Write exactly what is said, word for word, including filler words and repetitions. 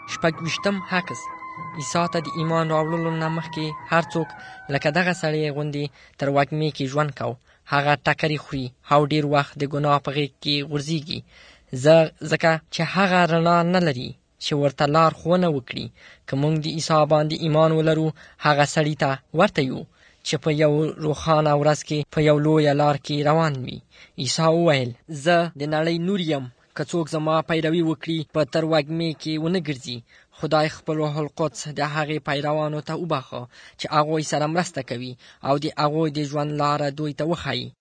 شپږ ویشتم عکس. عیسی ته د ایمان راوړلو نه مخکې هر څوک لکه دغه سړی غوندې تر وږمې کې ژوند کو. هغه ټکرې خوري او ډېر وخت د ګناه په غېږ کې غورځېږي، ځکه چې هغه رڼا نه لري چې ورته لار ښوونه وکړي. که موږ د عیسی باندې ایمان ولرو، هغه سړي ته ورته یو چې په یو روښانه ورځ کې په یو لویه لار کې روان وي. عیسی وویل: زه د نړۍ نور یم. که څوک زما پیروي وکړي، په تر وږمې کې ونه ګرځي. خدای خپل روح القدس د هغې پیروانو ته وبخښه چې هغوی سره مرسته کوي او د هغوی د ژوند لاره دوی ته وښایي.